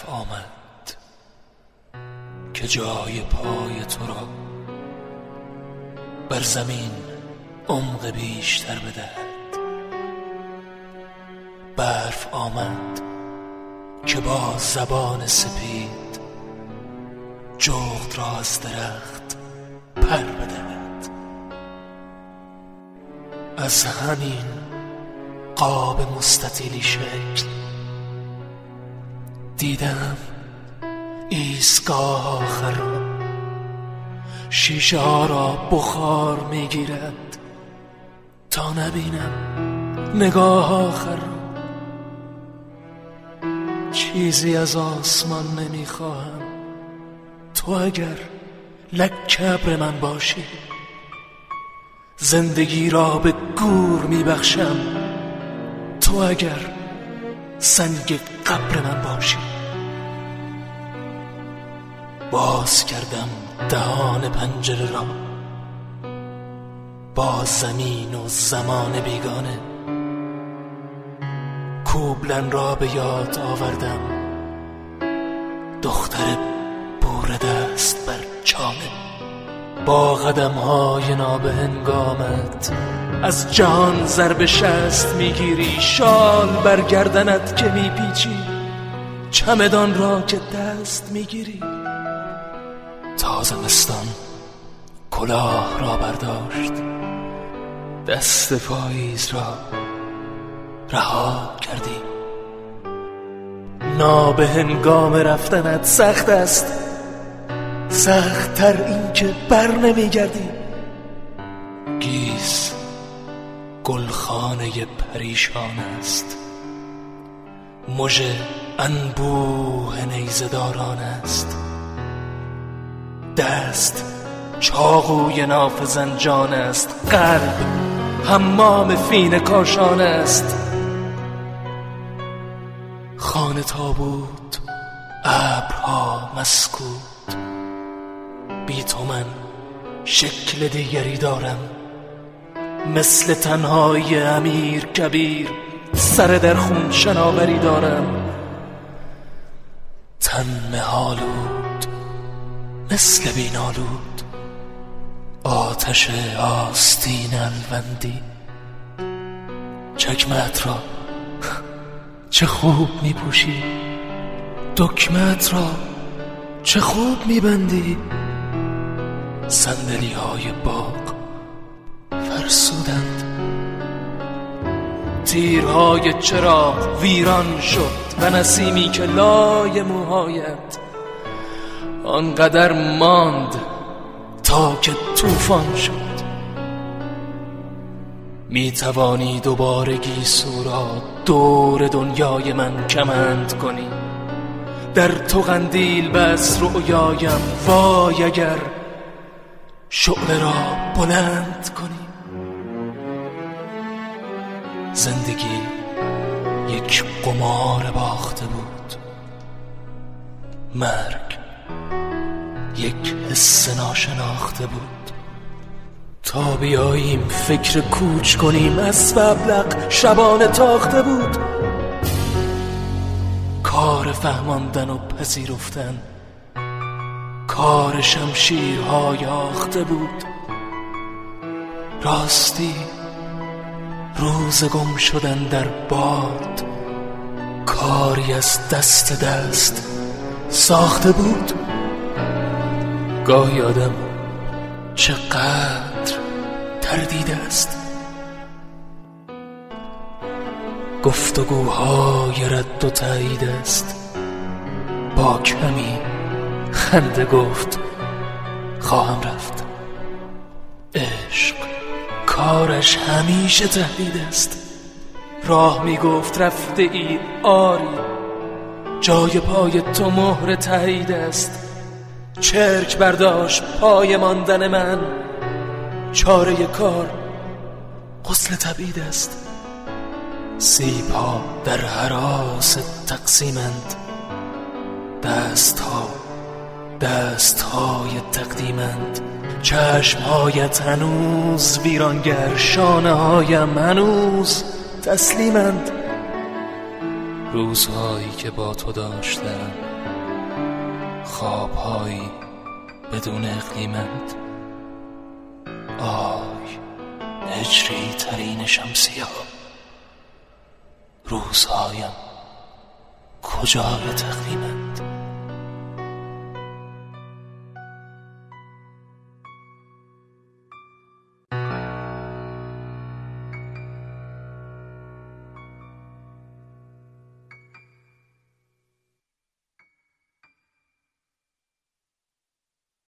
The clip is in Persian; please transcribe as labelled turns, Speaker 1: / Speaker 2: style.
Speaker 1: برف آمد که جای پای تو را بر زمین عمق بیشتر بدهد. برف آمد که با زبان سپید جغد را از درخت پر بدهد. از همین قاب مستطیلی شکل دیدم ایستگاه آخر را، شیشه ها را بخار میگیرد تا نبینم نگاه آخر را. چیزی از آسمان نمیخواهم، تو اگر لکه ابر من باشی زندگی را به گور میبخشم، تو اگر سنگ قبر من باشی. باز کردم دهان پنجره را با زمین و زمان بیگانه، کوبلن را به یاد آوردم، دختر بوره دست بر چانه. با قدم‌های نابهنگامت از جهان ضرب شست میگیری، شال بر گردنت که میپیچی، چمدان را که دست میگیری. تا زمستان کلاه را برداشت، دست پاییز را رها کردی. نابهنگام رفتنت سخت است، سخت تر این که بر نمیگردی. گیس گلخانه پریشان است، مژه انبوه نیزداران است، دست چاقوی نافزنجان است، قلب حمام فین کاشان است. خانه تابوت، ابرها مسکوت، بی تو من شکل دیگری دارم، مثل تنهایی امیر کبیر سر در خون شناوری دارم. تن مه‌آلود مثل بینالود، آتش آستین الوندی. چکمت را چه خوب میپوشی، دکمت را چه خوب میبندی. صندلی های باغ فرسودند، تیرهای چراغ ویران شد و نسیمی که لای موهایت آنقدر ماند تا که طوفان شد. می توانی دوباره گیسو را دور دنیای من کمند کنی، در تو قندیل بس رؤیایم، وای اگر شعله را بلند کنی. زندگی یک قمار باخته بود، مرگ یک حس ناشناخته بود. تا بیاییم فکر کوچ کنیم، از ابلق شبانه تاخته بود. کار فهماندن و پذیرفتن، کار شمشیرهای آخته بود. راستی روز گم شدن در باد، کاری از دست دست ساخته بود. گاهی آدم چقدر تردید است، گفتگوهای رد و تایید است. با کمی خنده گفت خواهم رفت. عشق کارش همیشه تهدید است. راه می گفت رفته ای آری، جای پای تو مهر تایید است. چرک برداشت پای ماندن من، چاره کار غسل تبعید است. سیب ها در هراس تقسیمند، دست های تقدیمند. چشم هایت هنوز ویرانگر، شانه هایم هنوز تسلیمند. روزهایی که با تو داشتم خوابهایی بدون اقلیمند. آی هجری ترین شمسیا، روزهایم کجای تقویمند.